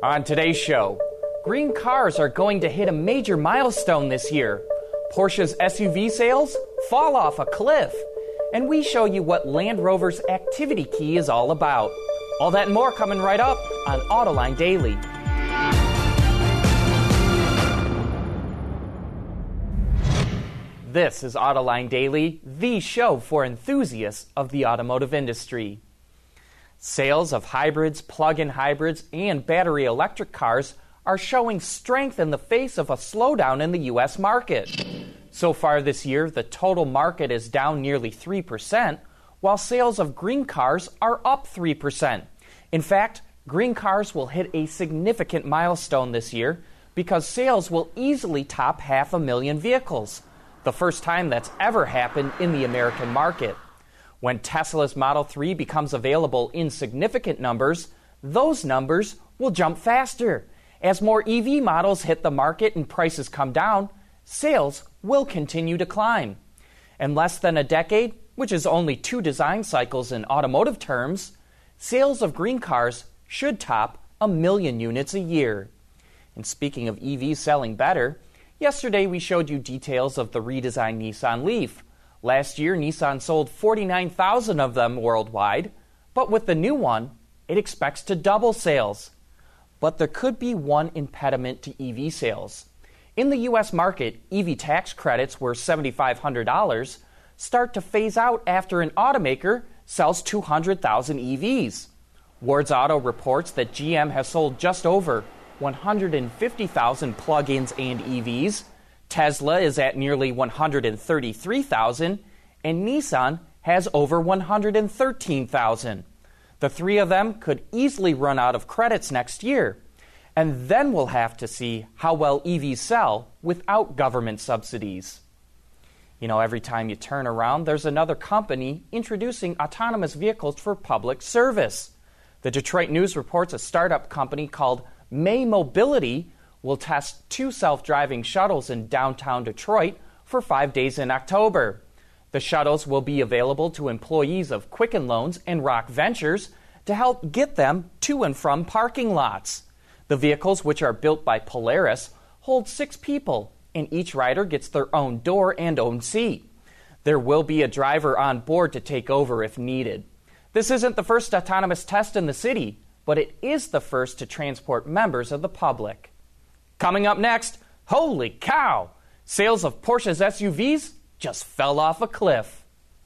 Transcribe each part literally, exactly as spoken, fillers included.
On today's show, green cars are going to hit a major milestone this year. Porsche's S U V sales fall off a cliff. And we show you what Land Rover's Activity Key is all about. All that and more coming right up on Autoline Daily. This is Autoline Daily, the show for enthusiasts of the automotive industry. Sales of hybrids, plug-in hybrids, and battery electric cars are showing strength in the face of a slowdown in the U S market. So far this year, the total market is down nearly three percent, while sales of green cars are up three percent. In fact, green cars will hit a significant milestone this year because sales will easily top half a million vehicles, the first time that's ever happened in the American market. When Tesla's Model three becomes available in significant numbers, those numbers will jump faster. As more E V models hit the market and prices come down, sales will continue to climb. In less than a decade, which is only two design cycles in automotive terms, sales of green cars should top a million units a year. And speaking of E Vs selling better, yesterday we showed you details of the redesigned Nissan Leaf. Last year, Nissan sold forty-nine thousand of them worldwide, but with the new one, it expects to double sales. But there could be one impediment to E V sales. In the U S market, E V tax credits worth seven thousand five hundred dollars start to phase out after an automaker sells two hundred thousand E Vs. Ward's Auto reports that G M has sold just over one hundred fifty thousand plug-ins and E Vs, Tesla is at nearly one hundred thirty-three thousand, and Nissan has over one hundred thirteen thousand. The three of them could easily run out of credits next year. And then we'll have to see how well E Vs sell without government subsidies. You know, every time you turn around, there's another company introducing autonomous vehicles for public service. The Detroit News reports a startup company called May Mobility will test two self-driving shuttles in downtown Detroit for five days in October. The shuttles will be available to employees of Quicken Loans and Rock Ventures to help get them to and from parking lots. The vehicles, which are built by Polaris, hold six people, and each rider gets their own door and own seat. There will be a driver on board to take over if needed. This isn't the first autonomous test in the city, but it is the first to transport members of the public. Coming up next, holy cow! Sales of Porsche's S U Vs just fell off a cliff.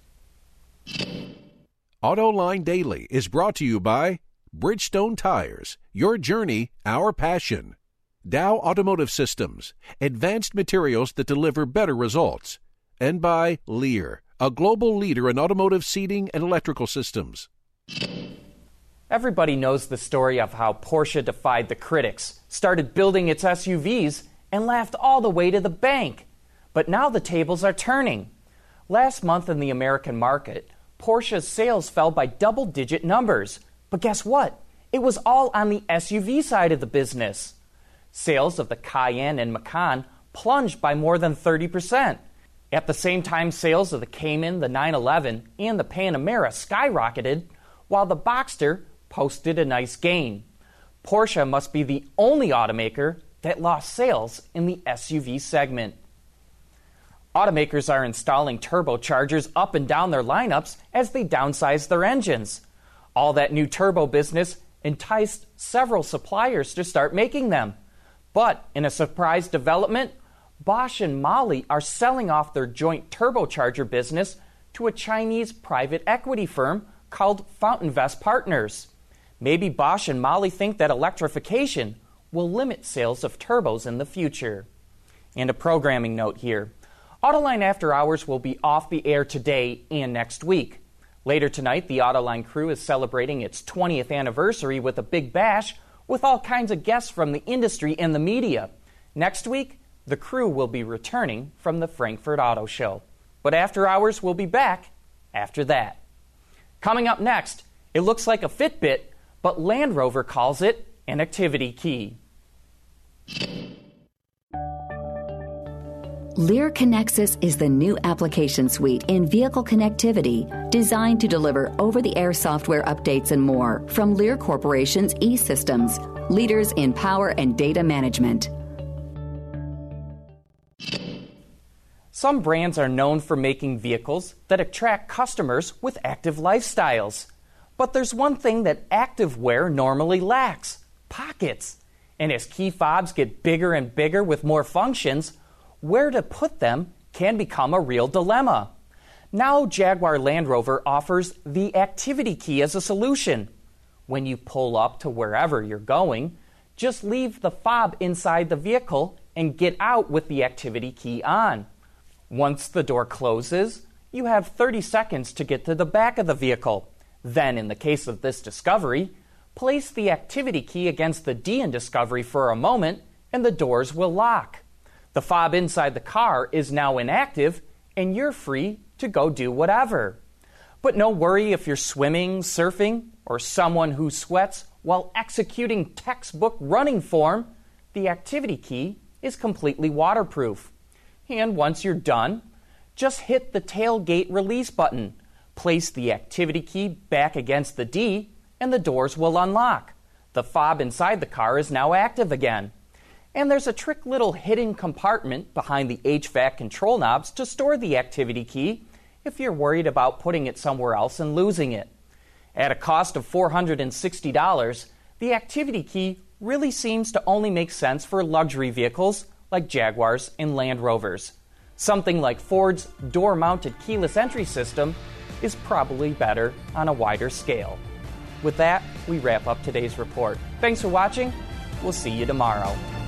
Autoline Daily is brought to you by Bridgestone Tires, your journey, our passion. Dow Automotive Systems, advanced materials that deliver better results. And by Lear, a global leader in automotive seating and electrical systems. Everybody knows the story of how Porsche defied the critics, started building its S U Vs, and laughed all the way to the bank. But now the tables are turning. Last month in the American market, Porsche's sales fell by double-digit numbers. But guess what? It was all on the S U V side of the business. Sales of the Cayenne and Macan plunged by more than thirty percent. At the same time, sales of the Cayman, the nine eleven, and the Panamera skyrocketed, while the Boxster posted a nice gain. Porsche must be the only automaker that lost sales in the S U V segment. Automakers are installing turbochargers up and down their lineups as they downsize their engines. All that new turbo business enticed several suppliers to start making them. But in a surprise development, Bosch and Mali are selling off their joint turbocharger business to a Chinese private equity firm called FountainVest Partners. Maybe Bosch and Mali think that electrification will limit sales of turbos in the future. And a programming note here. Autoline After Hours will be off the air today and next week. Later tonight, the Autoline crew is celebrating its twentieth anniversary with a big bash with all kinds of guests from the industry and the media. Next week, the crew will be returning from the Frankfurt Auto Show. But After Hours will be back after that. Coming up next, it looks like a Fitbit, but Land Rover calls it an activity key. Lear Connexus is the new application suite in vehicle connectivity designed to deliver over-the-air software updates and more from Lear Corporation's E-Systems, leaders in power and data management. Some brands are known for making vehicles that attract customers with active lifestyles. But there's one thing that active wear normally lacks: pockets. And as key fobs get bigger and bigger with more functions, where to put them can become a real dilemma. Now Jaguar Land Rover offers the Activity Key as a solution. When you pull up to wherever you're going, just leave the fob inside the vehicle and get out with the Activity Key on. Once the door closes, you have thirty seconds to get to the back of the vehicle. Then, in the case of this Discovery, place the Activity Key against the D in Discovery for a moment and the doors will lock. The fob inside the car is now inactive and you're free to go do whatever. But no worry if you're swimming, surfing, or someone who sweats while executing textbook running form. The Activity Key is completely waterproof. And once you're done, just hit the tailgate release button. Place the Activity Key back against the D and the doors will unlock. The fob inside the car is now active again. And there's a trick little hidden compartment behind the H V A C control knobs to store the Activity Key if you're worried about putting it somewhere else and losing it. At a cost of four hundred sixty dollars, the Activity Key really seems to only make sense for luxury vehicles like Jaguars and Land Rovers. Something like Ford's door-mounted keyless entry system is probably better on a wider scale. With that, we wrap up today's report. Thanks for watching. We'll see you tomorrow.